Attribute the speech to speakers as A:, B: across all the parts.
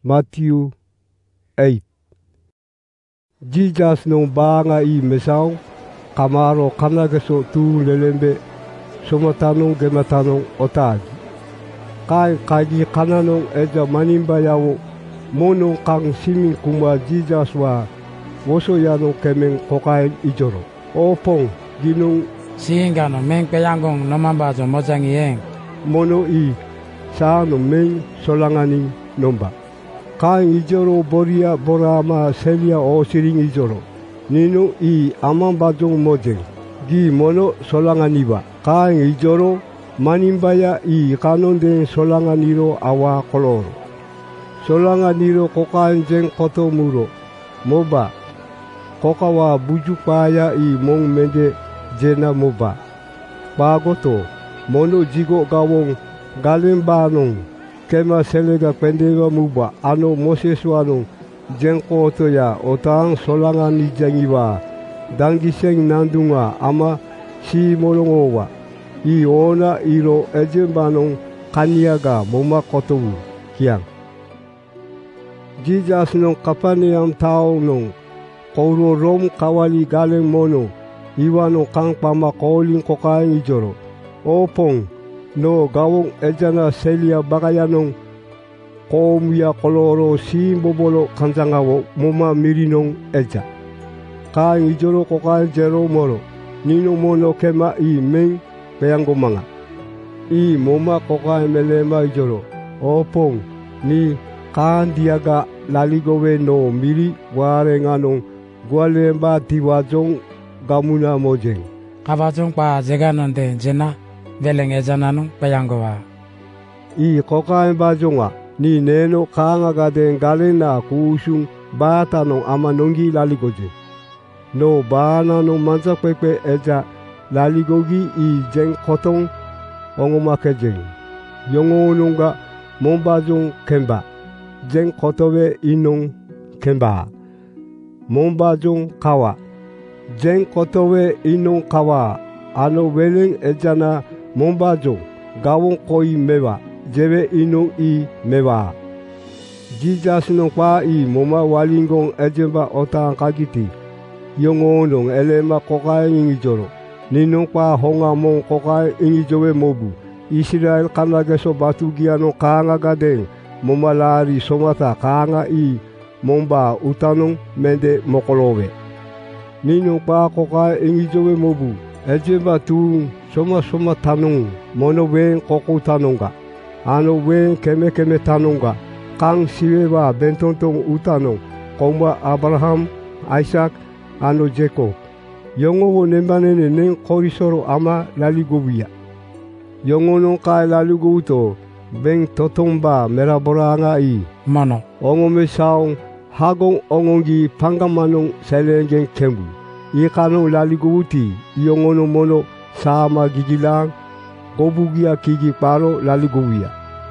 A: Matthew 8. Jesus no banga I mesao kamaro kanageso tu lelembe somatano gematano otagi kai kaji kanano eja manimba yawo mono kang simin kuma Jesus wa woso yano kemen kokai ijoro opong ginung
B: Singano meng peyangong nomamba jo mojangi eng
A: mono I sa no meng solangani nomba kai ijoro boria borama selia o siring ijoro nino I amamba jo mojeng gi mono solanganiba kai ijoro manimbaya I kanonde solanganiro awa koloro solanganiro kokai jeng koto muro moba kokawa bujupaya I mong mende jena moba bagoto mono jigo gawong galembanong kema selega pendega muba ano moseswanong jengkoto ya otang solangani jengiwa dangiseng nandunga ama si molongowa I ona iro ejembanong kaniaga moma kotowu kiang Jesus nong Kapaneam tao nong kouro rom kawali galeng mono iwano kang pama kolin kokain ijoro opong no gawong ejana selia bagayanong komuya koloro simbobolo kanjangawo moma mirinong eja kain ijoro kokain jero moro nino mono kema I meng peyango manga I moma kokain melema ijoro opong ni kan diaga laligowe no miri warenganong gualemba tiwajong gamuna mojeng
B: kabajong pa jeganonde jena veleng ejananong peyangowa
A: I kokain bajonga ni neno kanga den galena kusung bata no amanongi laligoje no bana no manza pepe eja laligogi I jeng kotong ongomake jeng yongonunga mombajong kemba jeng kotowe inong kemba mombajong kawa jeng kotowe inong kawa ano weleng ejana mombajong gawong koi mewa jewe inong I mewa Jesus no pa I moma walingong ejemba otang kagiti yongonong elema kokai ingijoro ninong pa honga mong kokai ingijowe mobu Israel kanageso batugiano kanga gadeng momalari somata kanga I momba utanong mende mokolowe ninong pa kokai ingijowe mobu ejemba tu soma tanong mono wen koko tanonga ano wen keme tanonga kang siwewa bentontong utanong komba Abraham Isaac ano Jacob yongowo nembanene neng korisoro ama laligowia yongonong kai laligowuto beng totomba meraboranga I
B: mono
A: ongome saong hagong ongongi pangamanong selengeng kembu ikanong laligowuti yongono mono sama gigilang gobugia kigi paro laligowia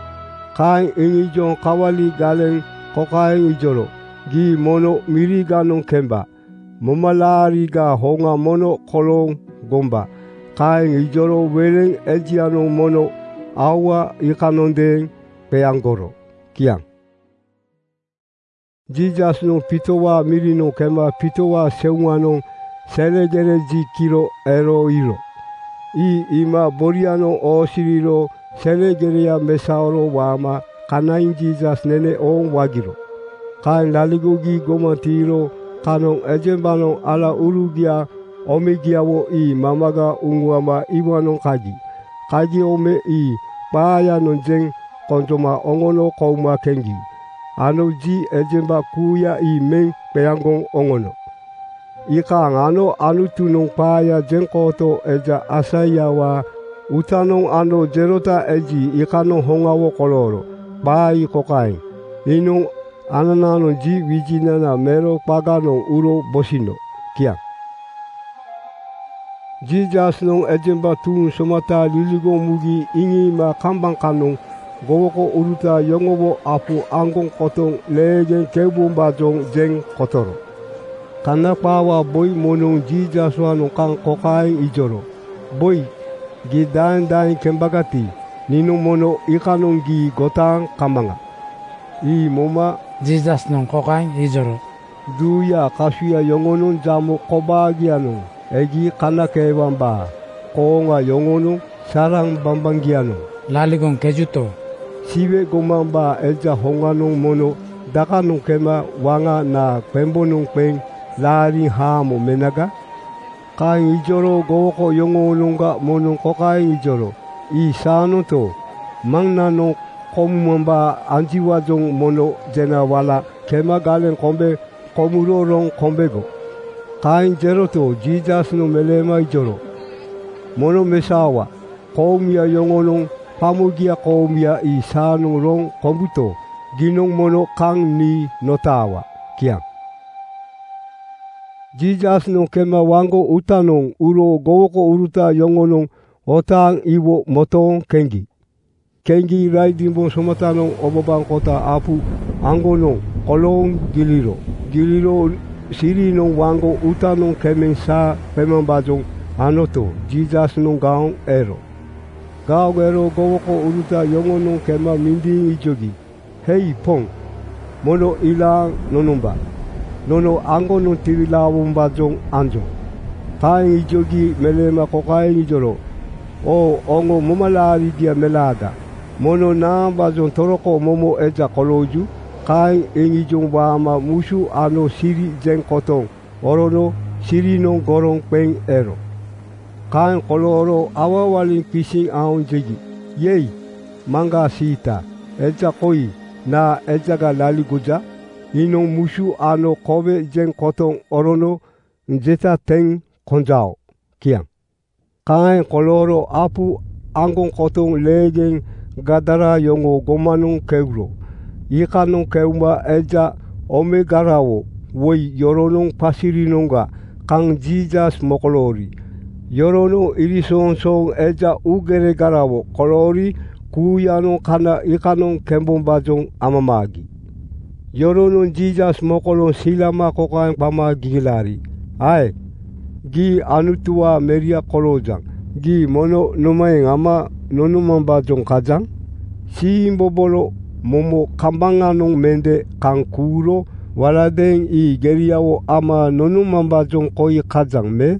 A: kai ingijong kawali galeng kokai ijoro gi mono miriganong kemba momalari ga honga mono kolong gomba kai ijoro weleng ejianong mono awa ikanondeng peyangoro kiang Jesus no pitowa mirino kema pitowa seunganong selegere jikiro ero iro I ima boriano osiriro selegerea mesaoro wama kanain Jesus nene on wagiro kan laligogi gomatiro kanong ejembanong ala urugia omegiawo I mamaga unguama iwanong kaji ome I paya nonjeng konjoma ongono kouma kengi ano ji ejemba kuya I meng peyangong ongono ikang ano anutunong paya jengkoto eja asayawa utanong ano jerota eji ikanong hongawo koloro bai kokain inong ananano ji wijinana mero paganong uro bosino kiang Jesus nong ejemba tun somata liligo mugi ingi ma kambang kanong gowoko uruta yongowo apu angong kotong legen kebumba jong jeng kotoro kanapawa boy monong Jesus wanong kang kokai ijoro boy gidan kembagati ninong mono ikanong gi gotang kamanga I moma
B: Jesus nung kokain ijoro.
A: duya kasuya yongonun jamu kobagianung egi kanakewan ba konga yongonun sarang bambangianung
B: Laligong kejuto.
A: siwe gomamba elja honganung mono dakanung kema wanga na pembonung peng lari hamo menaga kain ijoro gowoko yongonunga monung kokain ijoro I sano to mangnano komumamba anjiwajong mono jena wala kema galen kombe komurorong kombego kain jero to Jesus no melema ijoro mono mesawa komia yongonong pamugia komia I sano rong kombuto ginong mono kang ni notawa kiang Jesus no kema wango utanong uro gowoko uruta yongonong otang iwo motong kengi kengi raidimbo somatanong obobang kota apu angonong kolong giliro sirinong wango utanong kemeng sa pemambajong anoto Jesus nong gaong ero gowoko uruta yongonong kema minding ijogi hei pong mono ilang nonumba nono angonong tirilawong bajong anjong kain ijogi melema kokain ijoro o ongo momalari dia melada mono na bazon toroko momo eja koloju kai engi jong wama musu ano siri jeng kotong orono siri non gorong peng ero kai koloro awawalin pising aon jegi yei manga sita eja koi na eja ga lali guja inong musu ano kobe jeng kotong orono njeta teng konjao kiang kain koloro apu angong kotong legeng gadara yongo gomanung keuro ikanong keuma eja omegarawo woi yoronong pasirinonga kang Jesus mokolori yorono irisong eja ugere garawo kolori kuyano kana ikanong kembombajong amamagi yorono Jesus mokolong silama kokain pamagilari ai gi anutua meria kolojang gi mono nomaeng ama nonumamba jong kajang si bobolo momo kambanganong mende kangkuro waladeng I geriawo ama nonumamba jong koi kajang me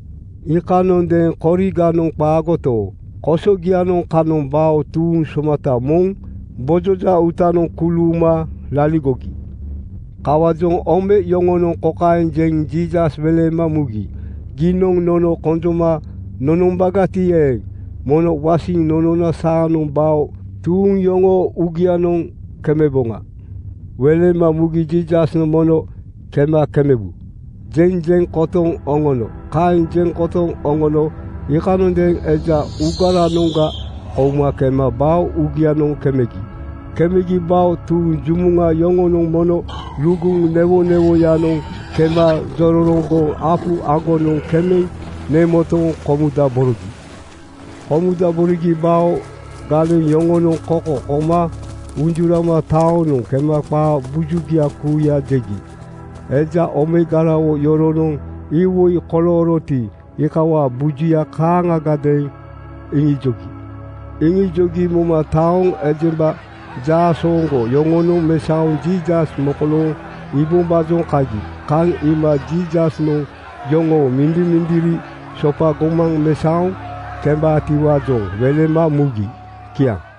A: ikanon den koriganong pagoto kosogianong kanong bao tuung somata mong bojoja utanong kuluma laligogi kawajong ome yongonong kokain jeng Jesus velema mugi ginong nono konjoma nonombagati mono wasing nonona saanong bao tuung yongo ugianong kemebonga welema mugi Jesus no mono kema kemebu jeng kotong ongono kain jeng kotong ongono ikanon deng eja ugaranonga oma kema bao ugianong kemegi bao tuung jumunga yongonong mono lugung newo yanong kema zororongo apu agonong kemeng nemotong komuda borogi bao galen yongonong koko koma unjurama taonong kema pa bujugia kuya jegi eja omegarawo yoronong iwoi koloroti ikawa bujuya kanga gadeng ingijogi moma taong ejemba jasongo yongonong mesaong Jesus mokolong ibumbajong kagi kang ima Jesus no yongo mindiri sopa gomang mesaong kemba tiwajong welema mugi kiang